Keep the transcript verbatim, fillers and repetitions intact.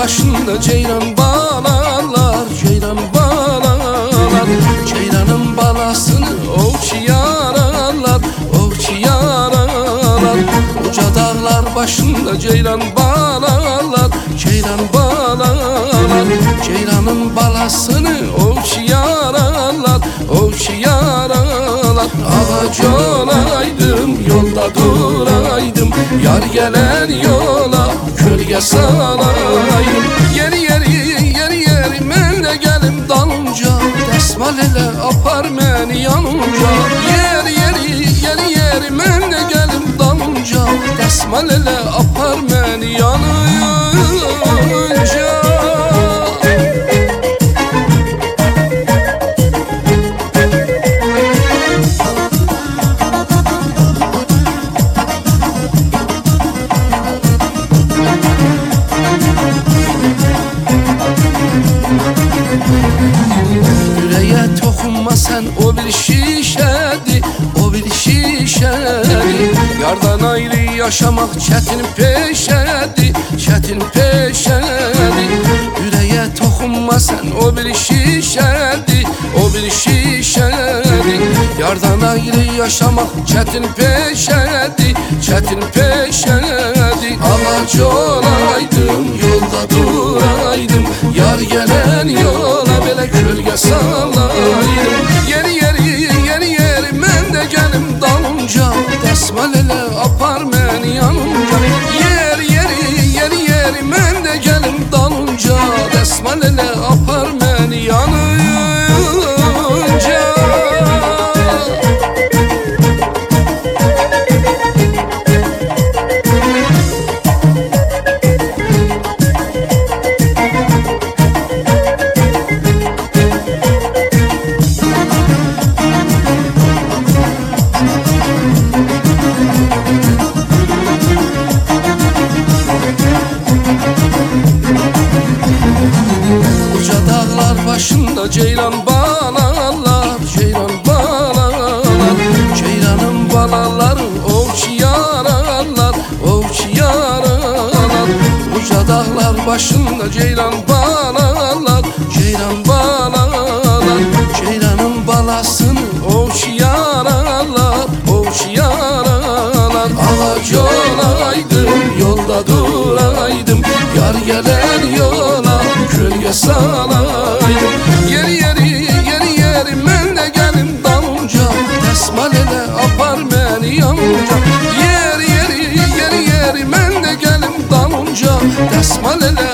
başında ceyran bağlarlar, ceyran bağlarlar. Ceyranın balasını ovçu yararlar, ovçu yararlar. Uca dağlar başında ceyran bağlarlar, ceyran bağlarlar. Ceyranın balasını ovçu yararlar, ovçu yararlar. Ağaç olaydım, yolda duraydım, yar gelen yola kölge salayım. Yeri yeri yeri yeri men de gelim dalınca, desmal ele apar beni yanınca. Yeri yeri yeri yeri men de gelim dalınca, desmal ele apar beni yanınca. Yüreğe tokunma sen, o bir şişedi, o bir şişedi. Yardan ayrı yaşamak çetin peşedi, çetin peşedi. Yüreğe tokunma sen, o bir şişedi, o bir şişedi. Yardan ayrı yaşamak çetin peşedi, çetin peşedi. Ağaç olaydım, yolda duraydım, yar gelen yola böyle kölge salayım. Yeri yeri yeri yeri men de gelim dalınca, desmal ele apar beni yanınca. Yeri yeri yeri yeri men de gelim dalınca, desmal ele apar beni yanınca. Başında ceylan bağlarlar, ceyran bağlarlar. Ceyranın balaları ovçu yararlar, ovçu yararlar. Uca dağlar başında ceylan bağlarlar, ceyran bağlarlar. Ceyranın balasını ovçu yararlar, ovçu yararlar. Ağaç olaydım, yolda duraydım, yar gelen yola kölge salayım. Yeri yeri yeri yeri men de gelim dalınca, desmal ele apar beni yanınca. Yeri yeri yeri yeri men de gelim dalınca, desmal ele